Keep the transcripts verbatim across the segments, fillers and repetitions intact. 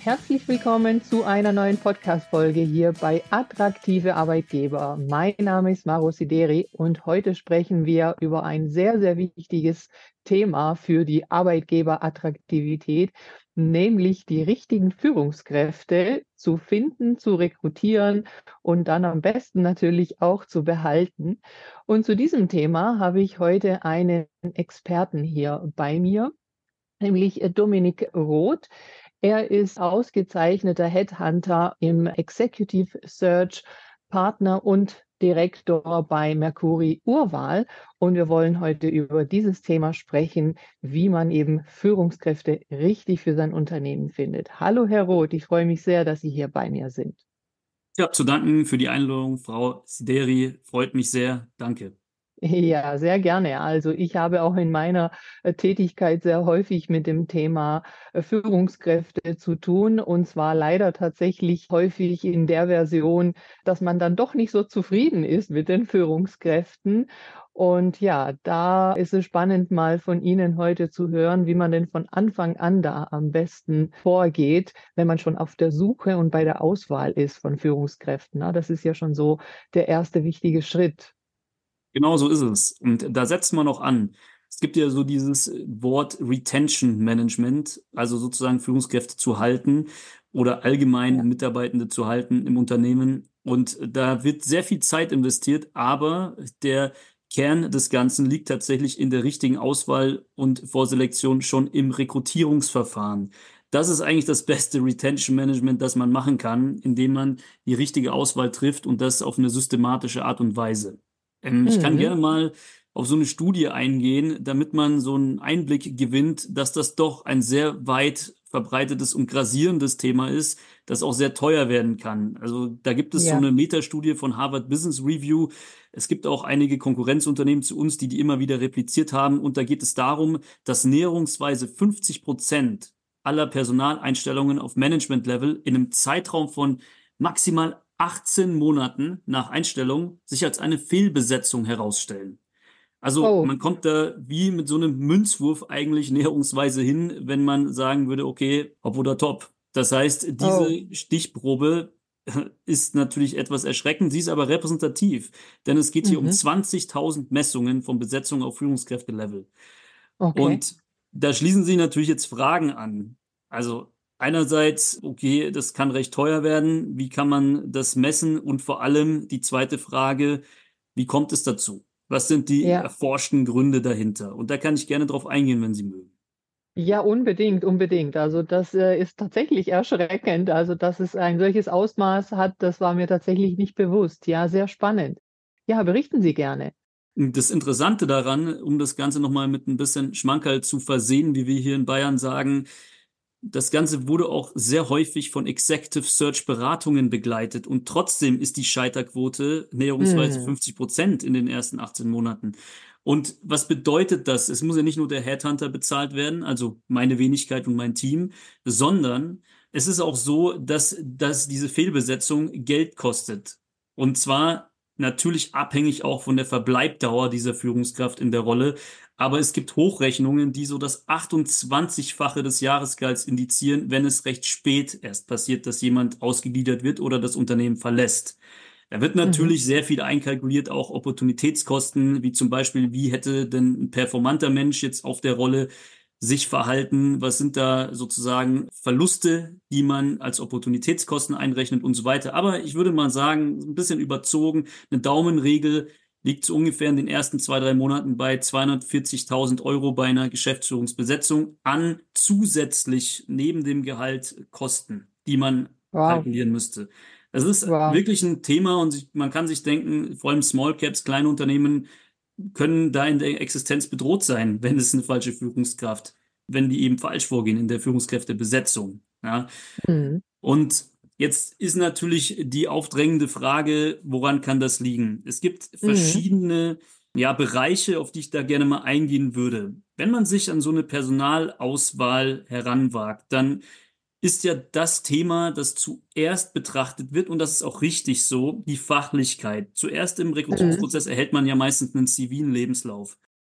Herzlich willkommen zu einer neuen Podcast-Folge hier bei Attraktive Arbeitgeber. Mein Name ist Maro Sideri und heute sprechen wir über ein sehr, sehr wichtiges Thema für die Arbeitgeberattraktivität, nämlich die richtigen Führungskräfte zu finden, zu rekrutieren und dann am besten natürlich auch zu behalten. Und zu diesem Thema habe ich heute einen Experten hier bei mir, nämlich äh, Dominik Roth. Er ist ausgezeichneter Headhunter im Executive Search, Partner und Direktor bei Mercury Urwahl. Und wir wollen heute über dieses Thema sprechen, wie man eben Führungskräfte richtig für sein Unternehmen findet. Hallo, Herr Roth, ich freue mich sehr, dass Sie hier bei mir sind. Ich habe zu danken für die Einladung, Frau Sideri. Freut mich sehr. Danke. Ja, sehr gerne. Also ich habe auch in meiner äh, Tätigkeit sehr häufig mit dem Thema äh, Führungskräfte zu tun, und zwar leider tatsächlich häufig in der Version, dass man dann doch nicht so zufrieden ist mit den Führungskräften. Und ja, da ist es spannend, mal von Ihnen heute zu hören, wie man denn von Anfang an da am besten vorgeht, wenn man schon auf der Suche und bei der Auswahl ist von Führungskräften. Na, das ist ja schon so der erste wichtige Schritt. Genau so ist es. Und da setzt man noch an. Es gibt ja so dieses Wort Retention Management, also sozusagen Führungskräfte zu halten oder allgemein Ja. Mitarbeitende zu halten im Unternehmen. Und da wird sehr viel Zeit investiert, aber der Kern des Ganzen liegt tatsächlich in der richtigen Auswahl und Vorselektion schon im Rekrutierungsverfahren. Das ist eigentlich das beste Retention Management, das man machen kann, indem man die richtige Auswahl trifft und das auf eine systematische Art und Weise. Ähm, ich kann Mhm. gerne mal auf so eine Studie eingehen, damit man so einen Einblick gewinnt, dass das doch ein sehr weit verbreitetes und grassierendes Thema ist, das auch sehr teuer werden kann. Also da gibt es so Ja. eine Metastudie von Harvard Business Review. Es gibt auch einige Konkurrenzunternehmen zu uns, die die immer wieder repliziert haben. Und da geht es darum, dass näherungsweise fünfzig Prozent aller Personaleinstellungen auf Management-Level in einem Zeitraum von maximal achtzehn Monaten nach Einstellung sich als eine Fehlbesetzung herausstellen. Also Oh, man kommt da wie mit so einem Münzwurf eigentlich näherungsweise hin, wenn man sagen würde, okay, hopp oder top. Das heißt, oh. diese Stichprobe ist natürlich etwas erschreckend, sie ist aber repräsentativ, denn es geht hier um Mhm. zwanzigtausend Messungen von Besetzung auf Führungskräftelevel. Okay. Und da schließen sich natürlich jetzt Fragen an. Also einerseits, okay, das kann recht teuer werden. Wie kann man das messen? Und vor allem die zweite Frage, wie kommt es dazu? Was sind die Ja. erforschten Gründe dahinter? Und da kann ich gerne drauf eingehen, wenn Sie mögen. Ja, unbedingt, unbedingt. Also das äh, ist tatsächlich erschreckend. Also, dass es ein solches Ausmaß hat, das war mir tatsächlich nicht bewusst. Ja, sehr spannend. Ja, berichten Sie gerne. Das Interessante daran, um das Ganze nochmal mit ein bisschen Schmankerl zu versehen, wie wir hier in Bayern sagen, das Ganze wurde auch sehr häufig von Executive Search Beratungen begleitet und trotzdem ist die Scheiterquote näherungsweise Mhm. fünfzig Prozent in den ersten achtzehn Monaten. Und was bedeutet das? Es muss ja nicht nur der Headhunter bezahlt werden, also meine Wenigkeit und mein Team, sondern es ist auch so, dass, dass diese Fehlbesetzung Geld kostet. Und zwar natürlich abhängig auch von der Verbleibdauer dieser Führungskraft in der Rolle. Aber es gibt Hochrechnungen, die so das achtundzwanzigfache des Jahresgehalts indizieren, wenn es recht spät erst passiert, dass jemand ausgegliedert wird oder das Unternehmen verlässt. Da wird Mhm. natürlich sehr viel einkalkuliert, auch Opportunitätskosten, wie zum Beispiel, wie hätte denn ein performanter Mensch jetzt auf der Rolle sich verhalten? Was sind da sozusagen Verluste, die man als Opportunitätskosten einrechnet und so weiter? Aber ich würde mal sagen, ein bisschen überzogen, eine Daumenregel liegt so ungefähr in den ersten zwei, drei Monaten bei zweihundertvierzigtausend Euro bei einer Geschäftsführungsbesetzung an zusätzlich neben dem Gehalt Kosten, die man Wow. kalkulieren müsste. Das ist Wow. wirklich ein Thema und sich, man kann sich denken, vor allem Small Caps, kleine Unternehmen können da in der Existenz bedroht sein, wenn es eine falsche Führungskraft, wenn die eben falsch vorgehen in der Führungskräftebesetzung. Ja? Mhm. Und jetzt ist natürlich die aufdrängende Frage, woran kann das liegen? Es gibt Mhm. verschiedene, ja, Bereiche, auf die ich da gerne mal eingehen würde. Wenn man sich an so eine Personalauswahl heranwagt, dann ist ja das Thema, das zuerst betrachtet wird, und das ist auch richtig so, die Fachlichkeit. Zuerst im Mhm. Rekrutierungsprozess erhält man ja meistens einen C V, einen Lebenslauf.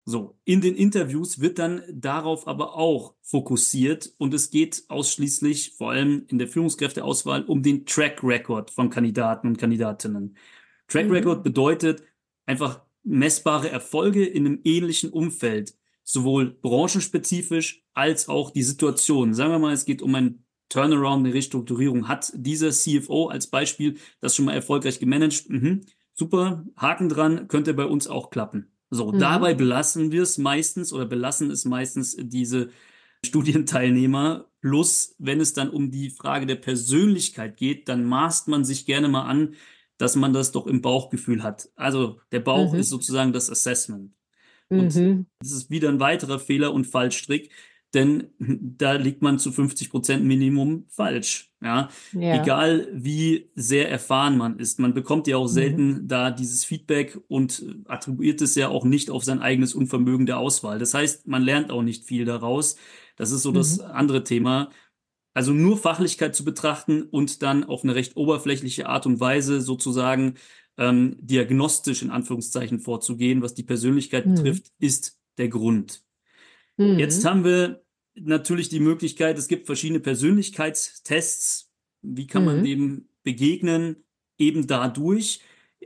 So, in den Interviews wird dann darauf aber auch fokussiert und es geht ausschließlich, vor allem in der Führungskräfteauswahl, um den Track Record von Kandidaten und Kandidatinnen. Track Mhm. Record bedeutet einfach messbare Erfolge in einem ähnlichen Umfeld, sowohl branchenspezifisch als auch die Situation. Sagen wir mal, es geht um ein Turnaround, eine Restrukturierung. Hat dieser C F O als Beispiel das schon mal erfolgreich gemanagt? Mhm. Super, Haken dran, könnte bei uns auch klappen. So, Mhm. dabei belassen wir es meistens oder belassen es meistens diese Studienteilnehmer. Plus, wenn es dann um die Frage der Persönlichkeit geht, dann maßt man sich gerne mal an, dass man das doch im Bauchgefühl hat. Also der Bauch ist Mhm. sozusagen das Assessment. Und Mhm. das ist wieder ein weiterer Fehler und Fallstrick, denn da liegt man zu fünfzig Prozent Minimum falsch. Ja, Ja. egal wie sehr erfahren man ist. Man bekommt ja auch Mhm. selten da dieses Feedback und attribuiert es ja auch nicht auf sein eigenes Unvermögen der Auswahl. Das heißt, man lernt auch nicht viel daraus. Das ist so das Mhm. andere Thema. Also nur Fachlichkeit zu betrachten und dann auf eine recht oberflächliche Art und Weise sozusagen ähm, diagnostisch in Anführungszeichen vorzugehen, was die Persönlichkeit Mhm. betrifft, ist der Grund. Jetzt Mhm. haben wir natürlich die Möglichkeit, es gibt verschiedene Persönlichkeitstests. Wie kann man Mhm. dem begegnen? Eben dadurch.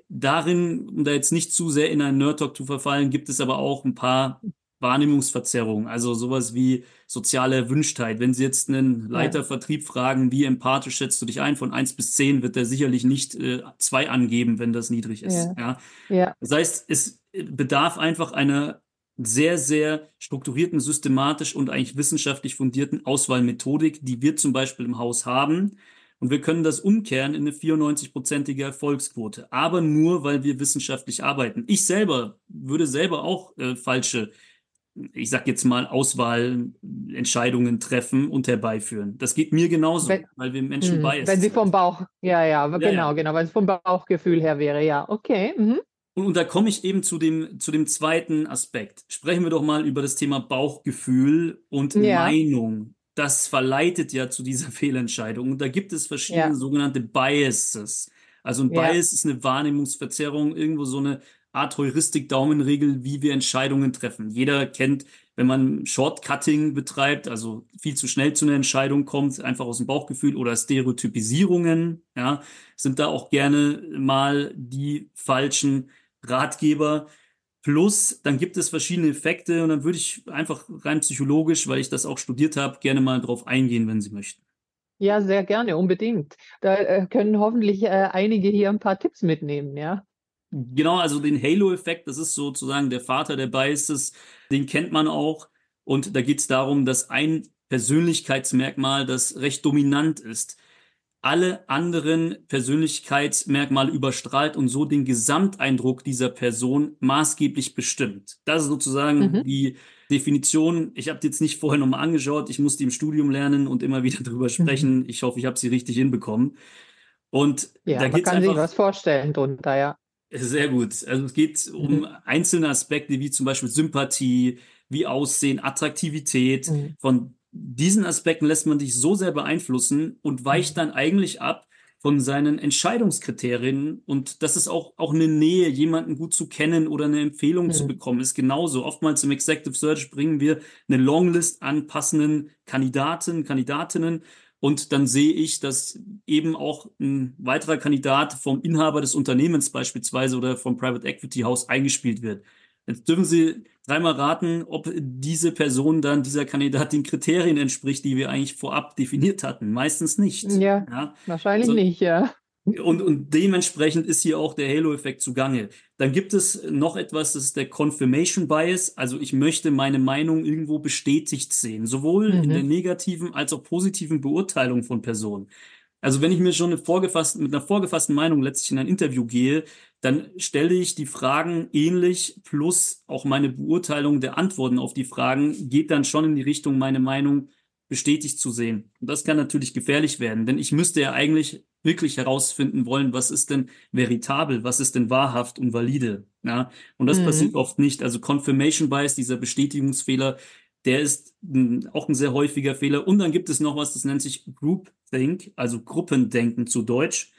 Darin, um da jetzt nicht zu sehr in einen Nerd-Talk zu verfallen, gibt es aber auch ein paar Wahrnehmungsverzerrungen. Also sowas wie soziale Erwünschtheit. Wenn Sie jetzt einen Ja. Leiter Vertrieb fragen, wie empathisch schätzt du dich ein, von eins bis zehn, wird er sicherlich nicht äh, zwei angeben, wenn das niedrig ist. Ja. Ja? Ja. Das heißt, es bedarf einfach einer sehr, sehr strukturierten, systematisch und eigentlich wissenschaftlich fundierten Auswahlmethodik, die wir zum Beispiel im Haus haben. Und wir können das umkehren in eine vierundneunzig-prozentige Erfolgsquote. Aber nur, weil wir wissenschaftlich arbeiten. Ich selber würde selber auch äh, falsche, ich sag jetzt mal, Auswahlentscheidungen treffen und herbeiführen. Das geht mir genauso, Wenn, weil wir Menschen mhm. Wenn biased sie vom sind. Bauch, ja, ja, Ja, genau, ja. genau, weil es vom Bauchgefühl her wäre, ja. Okay. Mhm. Und, und da komme ich eben zu dem, zu dem zweiten Aspekt. Sprechen wir doch mal über das Thema Bauchgefühl und Ja. Meinung. Das verleitet ja zu dieser Fehlentscheidung. Und da gibt es verschiedene Ja. sogenannte Biases. Also ein Ja. Bias ist eine Wahrnehmungsverzerrung, irgendwo so eine Art Heuristik-Daumenregel, wie wir Entscheidungen treffen. Jeder kennt, wenn man Shortcutting betreibt, also viel zu schnell zu einer Entscheidung kommt, einfach aus dem Bauchgefühl oder Stereotypisierungen, ja, sind da auch gerne mal die falschen Ratgeber. Plus, dann gibt es verschiedene Effekte und dann würde ich einfach rein psychologisch, weil ich das auch studiert habe, gerne mal drauf eingehen, wenn Sie möchten. Ja, sehr gerne, unbedingt. Da äh, können hoffentlich äh, einige hier ein paar Tipps mitnehmen, ja. Genau, also den Halo-Effekt, das ist sozusagen der Vater der Biases, den kennt man auch. Und da geht es darum, dass ein Persönlichkeitsmerkmal, das recht dominant ist, alle anderen Persönlichkeitsmerkmale überstrahlt und so den Gesamteindruck dieser Person maßgeblich bestimmt. Das ist sozusagen Mhm. die Definition. Ich habe die jetzt nicht vorher nochmal angeschaut. Ich musste die im Studium lernen und immer wieder drüber Mhm. sprechen. Ich hoffe, ich habe sie richtig hinbekommen. Und da Ja, man geht es kann sich einfach was vorstellen drunter, ja. sehr gut. Also es geht um Mhm. einzelne Aspekte wie zum Beispiel Sympathie, wie Aussehen, Attraktivität. Mhm. Von diesen Aspekten lässt man sich so sehr beeinflussen und weicht Mhm. dann eigentlich ab von seinen Entscheidungskriterien. Und das ist auch, auch eine Nähe, jemanden gut zu kennen oder eine Empfehlung zu Mhm. bekommen, ist genauso. Oftmals im Executive Search bringen wir eine Longlist an passenden Kandidaten, Kandidatinnen. Und dann sehe ich, dass eben auch ein weiterer Kandidat vom Inhaber des Unternehmens beispielsweise oder vom Private Equity Haus eingespielt wird. Jetzt dürfen Sie dreimal raten, ob diese Person dann, dieser Kandidat den Kriterien entspricht, die wir eigentlich vorab definiert hatten. Meistens nicht. Ja, Ja. wahrscheinlich So, nicht, ja. und, und dementsprechend ist hier auch der Halo-Effekt zugange. Dann gibt es noch etwas, das ist der Confirmation Bias. Also ich möchte meine Meinung irgendwo bestätigt sehen, sowohl in der Mhm. negativen als auch positiven Beurteilung von Personen. Also wenn ich mir schon eine vorgefasste, mit einer vorgefassten Meinung letztlich in ein Interview gehe, dann stelle ich die Fragen ähnlich, plus auch meine Beurteilung der Antworten auf die Fragen geht dann schon in die Richtung, meine Meinung bestätigt zu sehen. Und das kann natürlich gefährlich werden, denn ich müsste ja eigentlich wirklich herausfinden wollen, was ist denn veritabel, was ist denn wahrhaft und valide. Ja, und das passiert Mhm. oft nicht. Also Confirmation Bias, dieser Bestätigungsfehler, der ist mh, auch ein sehr häufiger Fehler. Und dann gibt es noch was, das nennt sich Groupthink, also Gruppendenken zu Deutsch.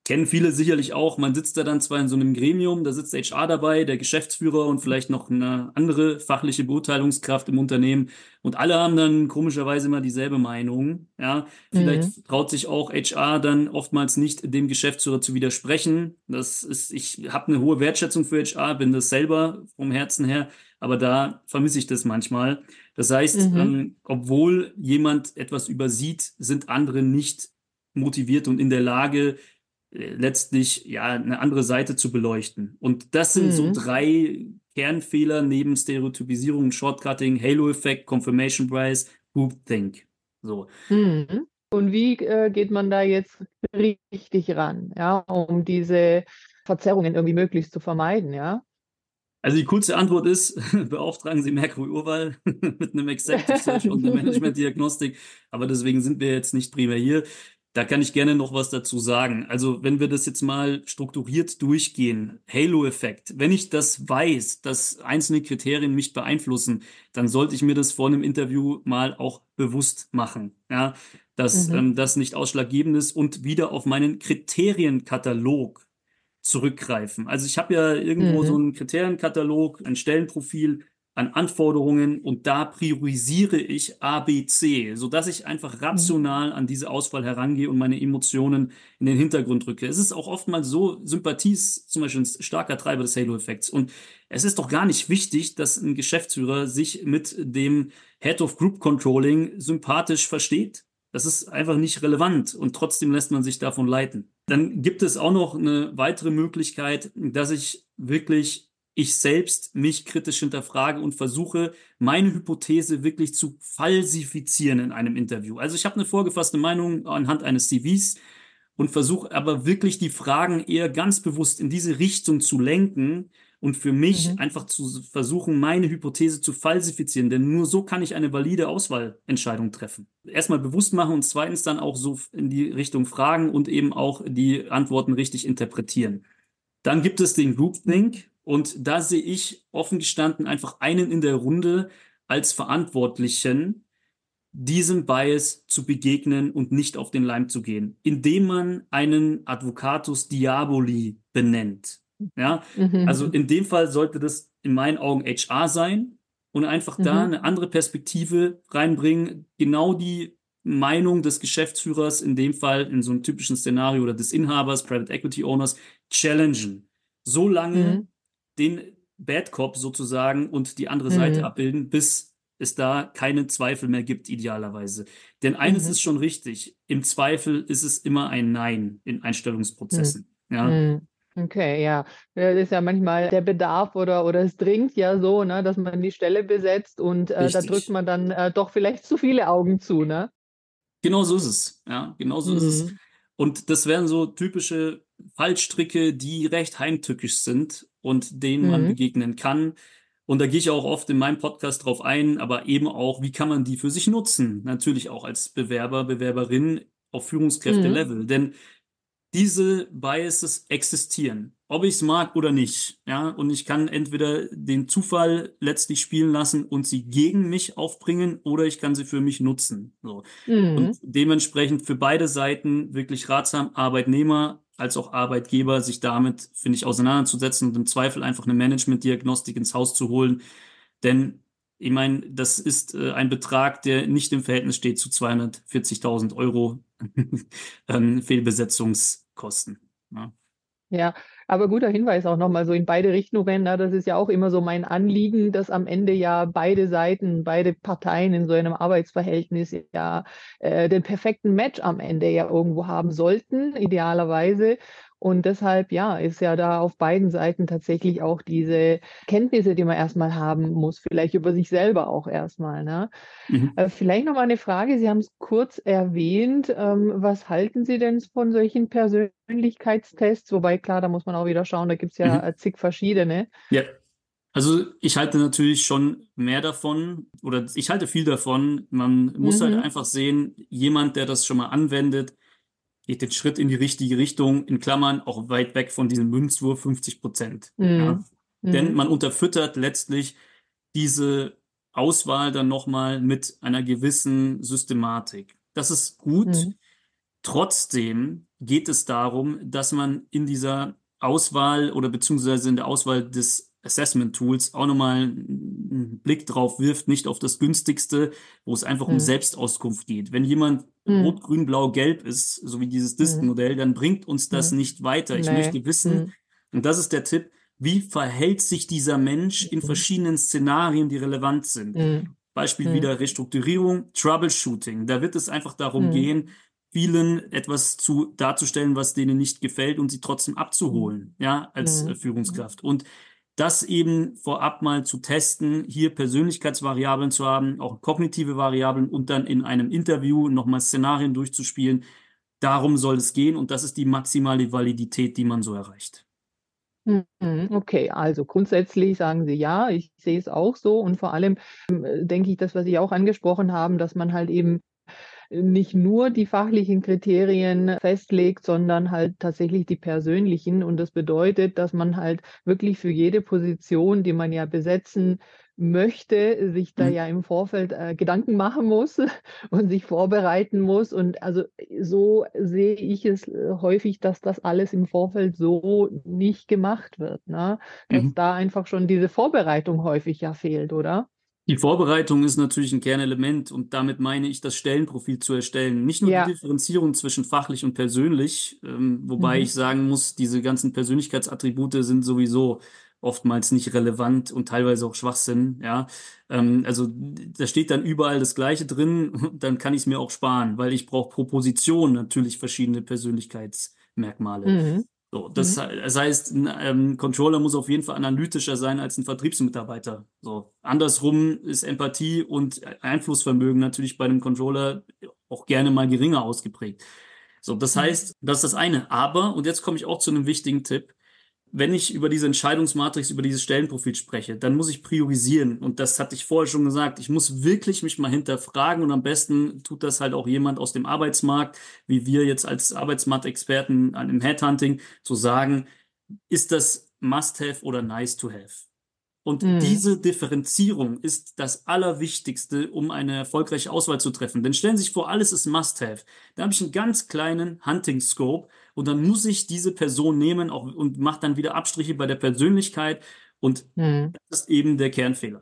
Kennen viele sicherlich auch. Man sitzt da dann zwar in so einem Gremium, da sitzt H R dabei, der Geschäftsführer und vielleicht noch eine andere fachliche Beurteilungskraft im Unternehmen. Und alle haben dann komischerweise immer dieselbe Meinung. Ja, Mhm. vielleicht traut sich auch H R dann oftmals nicht, dem Geschäftsführer zu widersprechen. Das ist, ich habe eine hohe Wertschätzung für H R, bin das selber vom Herzen her, aber da vermisse ich das manchmal. Das heißt, Mhm. ähm, obwohl jemand etwas übersieht, sind andere nicht motiviert und in der Lage, äh, letztlich ja eine andere Seite zu beleuchten. Und das sind so Mhm. drei Kernfehler neben Stereotypisierung, Shortcutting, Halo-Effekt, Confirmation Bias, Groupthink. So. Mhm. Und wie äh, geht man da jetzt richtig ran, ja, um diese Verzerrungen irgendwie möglichst zu vermeiden, ja? Also die kurze Antwort ist, beauftragen Sie Mercury Urwahl mit einem Executive Search und einer Management-Diagnostik. Aber deswegen sind wir jetzt nicht primär hier. Da kann ich gerne noch was dazu sagen. Also wenn wir das jetzt mal strukturiert durchgehen, Halo-Effekt. Wenn ich das weiß, dass einzelne Kriterien mich beeinflussen, dann sollte ich mir das vor einem Interview mal auch bewusst machen. Ja, dass Mhm. ähm, das nicht ausschlaggebend ist und wieder auf meinen Kriterienkatalog zurückgreifen. Also ich habe ja irgendwo so Mhm. einen Kriterienkatalog, ein Stellenprofil an Anforderungen und da priorisiere ich A, B, C, sodass ich einfach Mhm. rational an diese Auswahl herangehe und meine Emotionen in den Hintergrund rücke. Es ist auch oftmals so, Sympathie ist zum Beispiel ein starker Treiber des Halo-Effekts. Und es ist doch gar nicht wichtig, dass ein Geschäftsführer sich mit dem Head of Group Controlling sympathisch versteht. Das ist einfach nicht relevant und trotzdem lässt man sich davon leiten. Dann gibt es auch noch eine weitere Möglichkeit, dass ich wirklich ich selbst mich kritisch hinterfrage und versuche, meine Hypothese wirklich zu falsifizieren in einem Interview. Also ich habe eine vorgefasste Meinung anhand eines C Vs und versuche aber wirklich die Fragen eher ganz bewusst in diese Richtung zu lenken und für mich Mhm. einfach zu versuchen, meine Hypothese zu falsifizieren, denn nur so kann ich eine valide Auswahlentscheidung treffen. Erstmal bewusst machen und zweitens dann auch so in die Richtung fragen und eben auch die Antworten richtig interpretieren. Dann gibt es den Groupthink und da sehe ich offen gestanden einfach einen in der Runde als Verantwortlichen, diesem Bias zu begegnen und nicht auf den Leim zu gehen, indem man einen Advocatus Diaboli benennt. Ja, also Mhm. in dem Fall sollte das in meinen Augen H R sein und einfach da Mhm. eine andere Perspektive reinbringen, genau die Meinung des Geschäftsführers, in dem Fall in so einem typischen Szenario oder des Inhabers, Private Equity Owners, challengen. So lange Mhm. den Bad Cop sozusagen und die andere Seite Mhm. abbilden, bis es da keine Zweifel mehr gibt, idealerweise. Denn eines Mhm. ist schon richtig, im Zweifel ist es immer ein Nein in Mhm. Einstellungsprozessen. Ja, Mhm. Okay, ja. Ja, das ist ja manchmal der Bedarf oder, oder es dringt ja so, ne, dass man die Stelle besetzt und äh, da drückt richtig. man dann äh, doch vielleicht zu viele Augen zu, ne? Genau so ist es. Ja, genau so ist es. Mhm. Und das wären so typische Fallstricke, die recht heimtückisch sind und denen man Mhm. begegnen kann. Und da gehe ich auch oft in meinem Podcast drauf ein, aber eben auch, wie kann man die für sich nutzen? Natürlich auch als Bewerber, Bewerberin auf Mhm. Führungskräfte-Level. Denn diese Biases existieren, ob ich es mag oder nicht. Ja, und ich kann entweder den Zufall letztlich spielen lassen und sie gegen mich aufbringen oder ich kann sie für mich nutzen. So. Und Mhm. dementsprechend für beide Seiten wirklich ratsam, Arbeitnehmer als auch Arbeitgeber, sich damit, finde ich, auseinanderzusetzen und im Zweifel einfach eine Management-Diagnostik ins Haus zu holen. Denn ich meine, das ist äh, ein Betrag, der nicht im Verhältnis steht zu zweihundertvierzigtausend Euro ähm, Fehlbesetzungskosten. Ja. Ja, aber guter Hinweis auch nochmal so in beide Richtungen. Ne? Das ist ja auch immer so mein Anliegen, dass am Ende ja beide Seiten, beide Parteien in so einem Arbeitsverhältnis ja äh, den perfekten Match am Ende ja irgendwo haben sollten, idealerweise. Und deshalb, ja, ist ja da auf beiden Seiten tatsächlich auch diese Kenntnisse, die man erstmal haben muss, vielleicht über sich selber auch erstmal. Ne? Mhm. Äh, Vielleicht noch mal eine Frage. Sie haben es kurz erwähnt. Ähm, was halten Sie denn von solchen Persönlichkeitstests? Wobei, klar, da muss man auch wieder schauen, da gibt es ja Mhm. äh, zig verschiedene. Ja, also ich halte natürlich schon mehr davon oder ich halte viel davon. Man muss halt Mhm. einfach sehen, jemand, der das schon mal anwendet, geht den Schritt in die richtige Richtung, in Klammern auch weit weg von diesem Münzwurf fünfzig Prozent. Ja. Mhm. Denn Mhm. man unterfüttert letztlich diese Auswahl dann nochmal mit einer gewissen Systematik. Das ist gut. Mhm. Trotzdem geht es darum, dass man in dieser Auswahl oder beziehungsweise in der Auswahl des Assessment Tools auch nochmal einen Blick drauf wirft, nicht auf das günstigste, wo es einfach um Hm. Selbstauskunft geht. Wenn jemand Hm. rot, grün, blau, gelb ist, so wie dieses Hm. Distenmodell, dann bringt uns das Hm. nicht weiter. Ich Nee. möchte wissen, Hm. und das ist der Tipp, wie verhält sich dieser Mensch in Hm. verschiedenen Szenarien, die relevant sind. Hm. Beispiel Hm. wieder Restrukturierung, Troubleshooting. Da wird es einfach darum Hm. gehen, vielen etwas zu darzustellen, was denen nicht gefällt und sie trotzdem abzuholen, ja, als äh, Hm. Führungskraft. Und das eben vorab mal zu testen, hier Persönlichkeitsvariablen zu haben, auch kognitive Variablen und dann in einem Interview nochmal Szenarien durchzuspielen. Darum soll es gehen und das ist die maximale Validität, die man so erreicht. Mhm, okay, also grundsätzlich sagen Sie ja, ich sehe es auch so und vor allem ähm, äh, denke ich, das, was Sie auch angesprochen haben, dass man halt eben äh, nicht nur die fachlichen Kriterien festlegt, sondern halt tatsächlich die persönlichen. Und das bedeutet, dass man halt wirklich für jede Position, die man ja besetzen möchte, sich da Mhm. ja im Vorfeld äh, Gedanken machen muss und sich vorbereiten muss. Und also so sehe ich es äh, häufig, dass das alles im Vorfeld so nicht gemacht wird, ne? Dass Mhm. da einfach schon diese Vorbereitung häufig ja fehlt, oder? Die Vorbereitung ist natürlich ein Kernelement und damit meine ich, das Stellenprofil zu erstellen. Nicht nur die Ja. Differenzierung zwischen fachlich und persönlich, ähm, wobei Mhm. ich sagen muss, diese ganzen Persönlichkeitsattribute sind sowieso oftmals nicht relevant und teilweise auch Schwachsinn. Ja, ähm, also da steht dann überall das Gleiche drin, dann kann ich es mir auch sparen, weil ich brauche pro Position natürlich verschiedene Persönlichkeitsmerkmale. Mhm. So, das, Mhm. das heißt, ein ähm, Controller muss auf jeden Fall analytischer sein als ein Vertriebsmitarbeiter. So, andersrum ist Empathie und Einflussvermögen natürlich bei einem Controller auch gerne mal geringer ausgeprägt. So, das Mhm. heißt, das ist das eine. Aber, und jetzt komme ich auch zu einem wichtigen Tipp, wenn ich über diese Entscheidungsmatrix, über dieses Stellenprofil spreche, dann muss ich priorisieren. Und das hatte ich vorher schon gesagt. Ich muss wirklich mich mal hinterfragen und am besten tut das halt auch jemand aus dem Arbeitsmarkt, wie wir jetzt als Arbeitsmarktexperten im Headhunting, zu sagen, ist das Must-have oder nice-to-have? Und Mhm. diese Differenzierung ist das Allerwichtigste, um eine erfolgreiche Auswahl zu treffen. Denn stellen Sie sich vor, alles ist Must-have. Da habe ich einen ganz kleinen Hunting-Scope und dann muss ich diese Person nehmen auch, und mache dann wieder Abstriche bei der Persönlichkeit. Und Mhm. das ist eben der Kernfehler.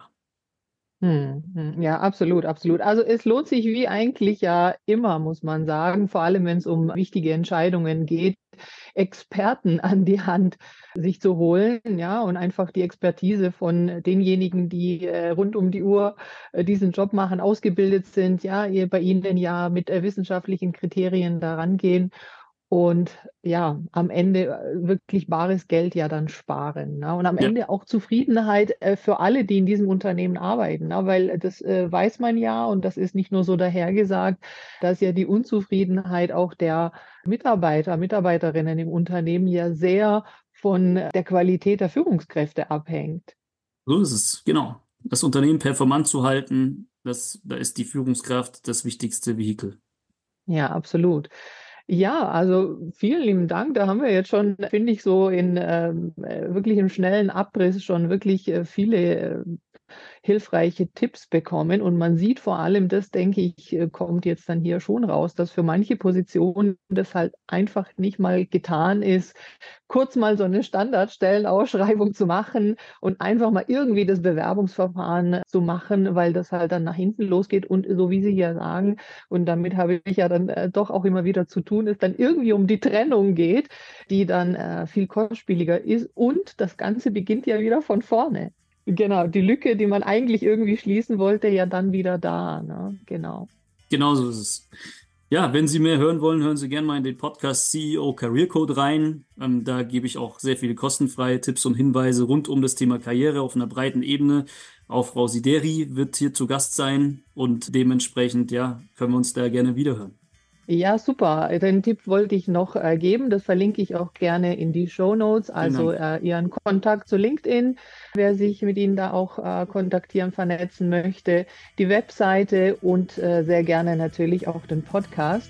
Mhm. Mhm. Ja, absolut, absolut. Also es lohnt sich wie eigentlich ja immer, muss man sagen, vor allem wenn es um wichtige Entscheidungen geht, Experten an die Hand sich zu holen, ja, und einfach die Expertise von denjenigen, die äh, rund um die Uhr äh, diesen Job machen, ausgebildet sind, ja, ihr bei Ihnen ja mit äh, wissenschaftlichen Kriterien daran gehen und ja, am Ende äh, wirklich bares Geld ja dann sparen, ne? Und am Ja, Ende auch Zufriedenheit äh, für alle, die in diesem Unternehmen arbeiten, ne? Weil das äh, weiß man ja und das ist nicht nur so dahergesagt, dass ja die Unzufriedenheit auch der Mitarbeiter, Mitarbeiterinnen im Unternehmen ja sehr von der Qualität der Führungskräfte abhängt. so ist es. Genau. Das Unternehmen performant zu halten, das, da ist die Führungskraft das wichtigste Vehikel. Ja, absolut. Ja, also vielen lieben Dank. Da haben wir jetzt schon, finde ich, so in ähm, äh, wirklich im schnellen Abriss schon wirklich äh, viele äh, hilfreiche Tipps bekommen. Und man sieht vor allem, das denke ich, äh, kommt jetzt dann hier schon raus, dass für manche Positionen das halt einfach nicht mal getan ist, kurz mal so eine Standardstellenausschreibung zu machen und einfach mal irgendwie das Bewerbungsverfahren zu machen, weil das halt dann nach hinten losgeht und so wie Sie ja sagen, und damit habe ich ja dann äh, doch auch immer wieder zu tun, es dann irgendwie um die Trennung geht, die dann äh, viel kostspieliger ist und das Ganze beginnt ja wieder von vorne. Genau, die Lücke, die man eigentlich irgendwie schließen wollte, ja dann wieder da, ne? Genau. Genauso ist es. Ja, wenn Sie mehr hören wollen, hören Sie gerne mal in den Podcast C E O Career Code rein. Ähm, da gebe ich auch sehr viele kostenfreie Tipps und Hinweise rund um das Thema Karriere auf einer breiten Ebene. Auch Frau Sideri wird hier zu Gast sein und dementsprechend, ja, können wir uns da gerne wiederhören. Ja, super. Den Tipp wollte ich noch äh, geben. Das verlinke ich auch gerne in die Show Notes. Vielen Also Dank. äh, Ihren Kontakt zu LinkedIn, wer sich mit Ihnen da auch äh, kontaktieren, vernetzen möchte, die Webseite und äh, sehr gerne natürlich auch den Podcast.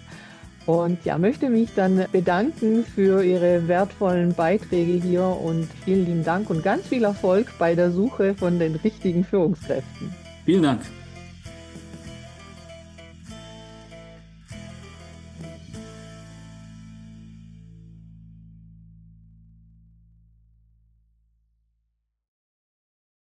Und ja, möchte mich dann bedanken für Ihre wertvollen Beiträge hier und vielen lieben Dank und ganz viel Erfolg bei der Suche von den richtigen Führungskräften. Vielen Dank.